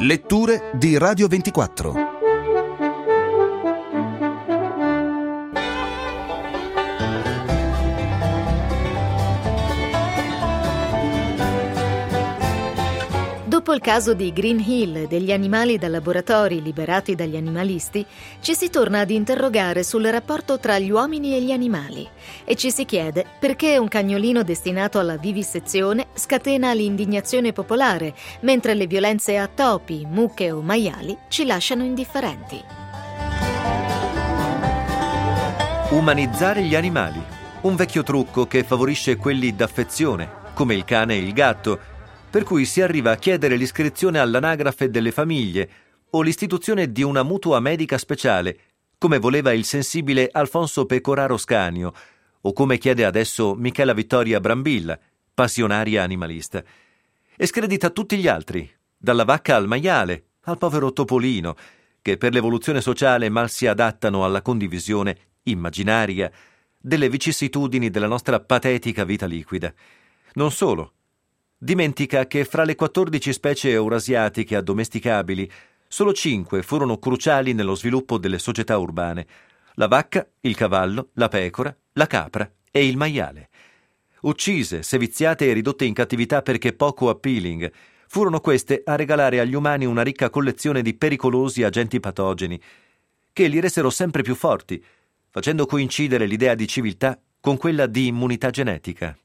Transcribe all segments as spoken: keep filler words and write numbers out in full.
Letture di Radio ventiquattro. Dopo il caso di Green Hill e degli animali da laboratori liberati dagli animalisti, ci si torna ad interrogare sul rapporto tra gli uomini e gli animali e ci si chiede perché un cagnolino destinato alla vivisezione scatena l'indignazione popolare, mentre le violenze a topi, mucche o maiali ci lasciano indifferenti. Umanizzare gli animali, un vecchio trucco che favorisce quelli d'affezione, come il cane e il gatto, per cui si arriva a chiedere l'iscrizione all'anagrafe delle famiglie o l'istituzione di una mutua medica speciale, come voleva il sensibile Alfonso Pecoraro Scanio, o come chiede adesso Michela Vittoria Brambilla, passionaria animalista. E scredita tutti gli altri, dalla vacca al maiale, al povero topolino, che per l'evoluzione sociale mal si adattano alla condivisione immaginaria delle vicissitudini della nostra patetica vita liquida. Non solo. Dimentica che fra le quattordici specie eurasiatiche addomesticabili, solo cinque furono cruciali nello sviluppo delle società urbane: la vacca, il cavallo, la pecora, la capra e il maiale. Uccise, seviziate e ridotte in cattività perché poco appealing, furono queste a regalare agli umani una ricca collezione di pericolosi agenti patogeni, che li resero sempre più forti, facendo coincidere l'idea di civiltà con quella di immunità genetica.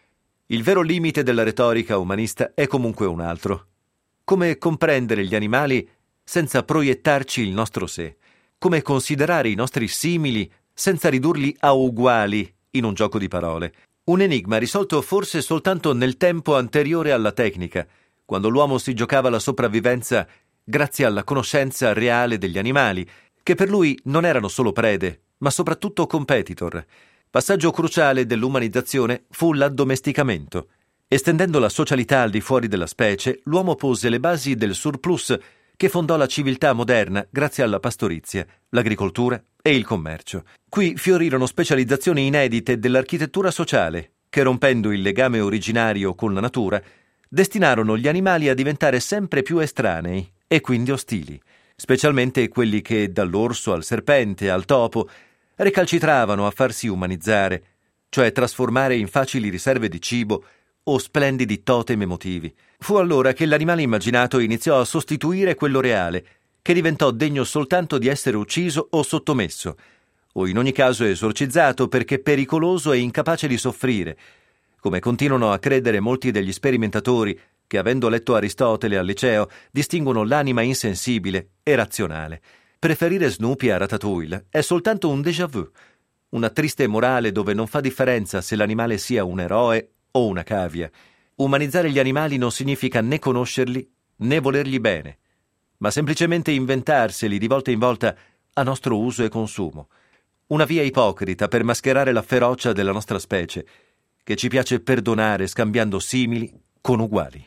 Il vero limite della retorica umanista è comunque un altro. Come comprendere gli animali senza proiettarci il nostro sé? Come considerare i nostri simili senza ridurli a uguali in un gioco di parole? Un enigma risolto forse soltanto nel tempo anteriore alla tecnica, quando l'uomo si giocava la sopravvivenza grazie alla conoscenza reale degli animali, che per lui non erano solo prede, ma soprattutto competitor. Passaggio cruciale dell'umanizzazione fu l'addomesticamento. Estendendo la socialità al di fuori della specie, l'uomo pose le basi del surplus che fondò la civiltà moderna grazie alla pastorizia, l'agricoltura e il commercio. Qui fiorirono specializzazioni inedite dell'architettura sociale, che rompendo il legame originario con la natura, destinarono gli animali a diventare sempre più estranei e quindi ostili, specialmente quelli che, dall'orso al serpente al topo, recalcitravano a farsi umanizzare, cioè trasformare in facili riserve di cibo o splendidi totem emotivi. Fu allora che l'animale immaginato iniziò a sostituire quello reale, che diventò degno soltanto di essere ucciso o sottomesso, o in ogni caso esorcizzato perché pericoloso e incapace di soffrire, come continuano a credere molti degli sperimentatori che, avendo letto Aristotele al liceo, distinguono l'anima insensibile e razionale. Preferire Snoopy a Ratatouille è soltanto un déjà vu, una triste morale dove non fa differenza se l'animale sia un eroe o una cavia. Umanizzare gli animali non significa né conoscerli né volergli bene, ma semplicemente inventarseli di volta in volta a nostro uso e consumo. Una via ipocrita per mascherare la ferocia della nostra specie, che ci piace perdonare scambiando simili con uguali.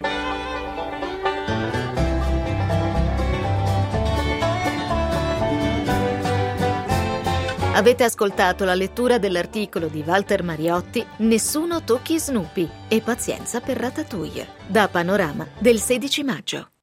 Avete ascoltato la lettura dell'articolo di Walter Mariotti Nessuno tocchi Snoopy e pazienza per Ratatouille, da Panorama del sedici maggio.